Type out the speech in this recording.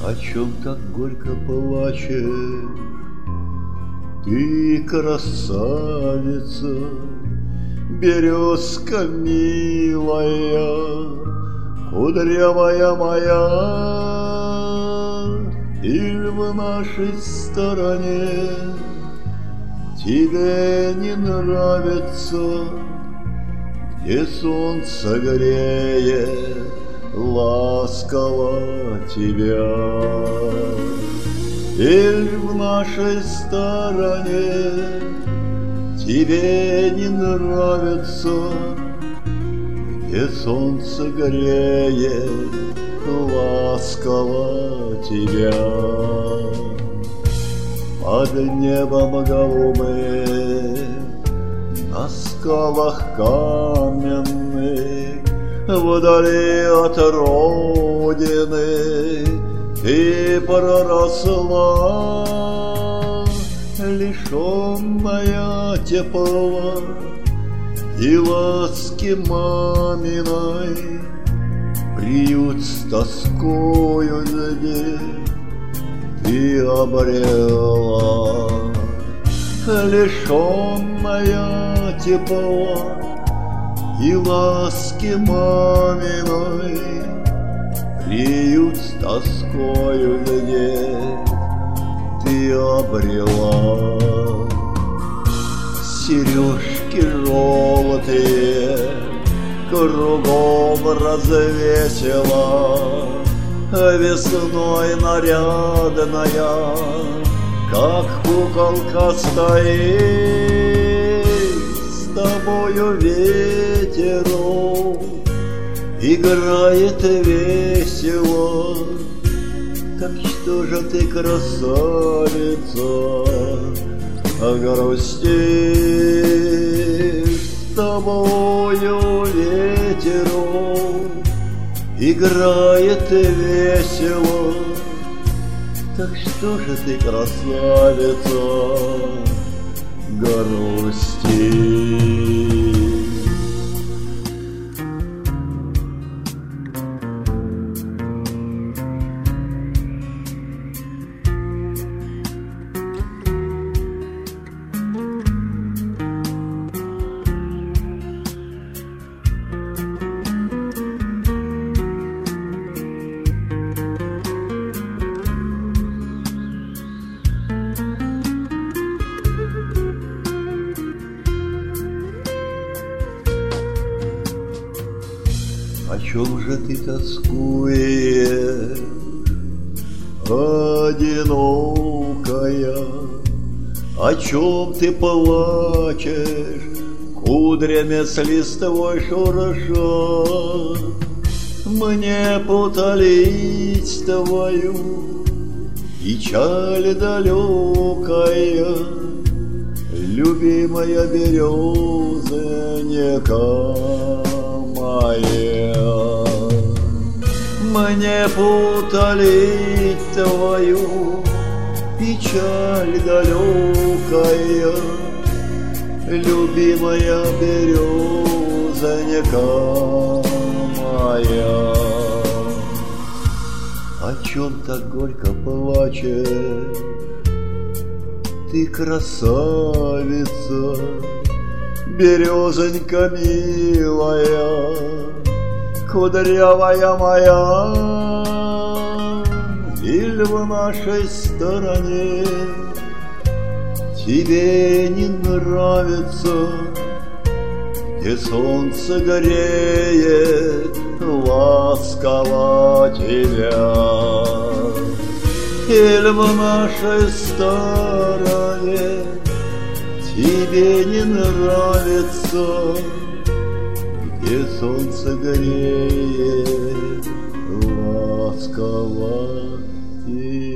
О чем так горько плачешь ты, красавица, березка милая, кудрявая моя? Иль в нашей стороне тебе не нравится, где солнце греет ласково тебя? Иль в нашей стороне тебе не нравится, где солнце греет ласково тебя? Под небом голубым, на скалах каменных, вдали от родины ты проросла, лишенная тепла и ласки маминой. Приют с тоскою здесь ты обрела, лишенная тепла и ласки маминой. Приют с тоскою здесь ты обрела. Сережки желтые кругом развесила, весной нарядная, как куколка стоит. С тобою ветером играет весело. Так что же ты, красавица, грустишь? С тобою ветером играет весело. Так что же ты, красавица, грустишь? О чем же ты тоскуешь, одинокая? О чем ты плачешь, кудрями с листвой шурша? Мне потолить твою печаль далекая, любимая березонька моя. Мне потолить твою печаль далекая, любимая березонька моя. О чем так горько плачешь ты, красавица, березонька милая, кудрявая моя? Иль в нашей стороне тебе не нравится, где солнце греет ласково тебя? Иль в нашей стороне тебе не нравится, где солнце греет ласково тебя?